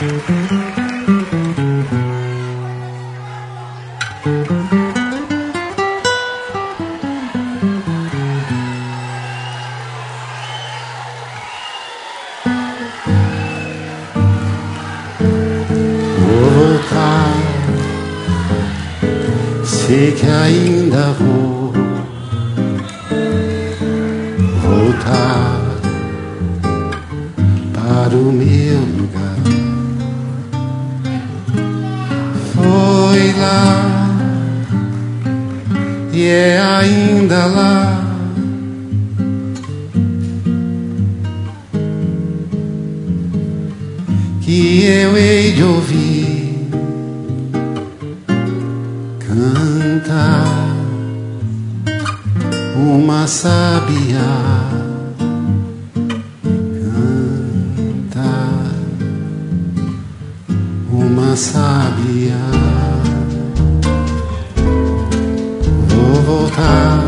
Sei que ainda vou voltar para o meu lugar. Foi lá e é ainda lá. Que eu hei de ouvir cantar uma sabiá, cantar uma sabiá. Vou voltar,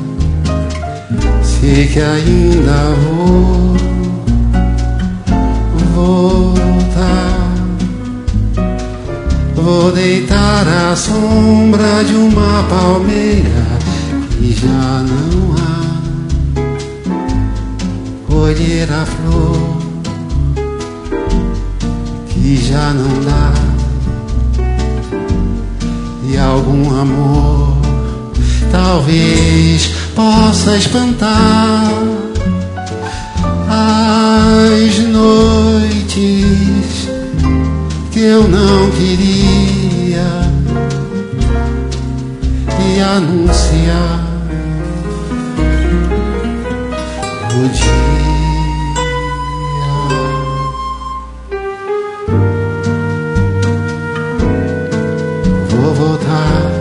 sei que ainda vou voltar. Vou deitar à sombra de uma palmeira que já não há, colher a flor que já não dá, e algum amor talvez possa espantar as noites que eu não queria, e anunciar o dia. Vou voltar,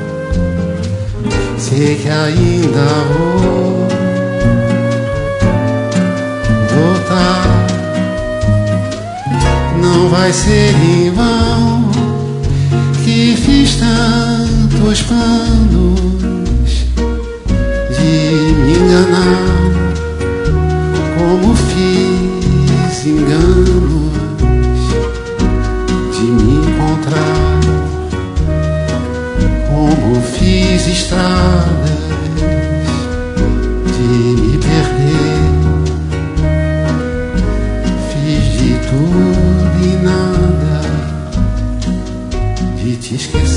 sei que ainda vou voltar. Não vai ser em vão que fiz tantos planos de me enganar, como fiz enganos de me encontrar, como fiz estradas de me perder. Fiz de tudo e nada de te esquecer.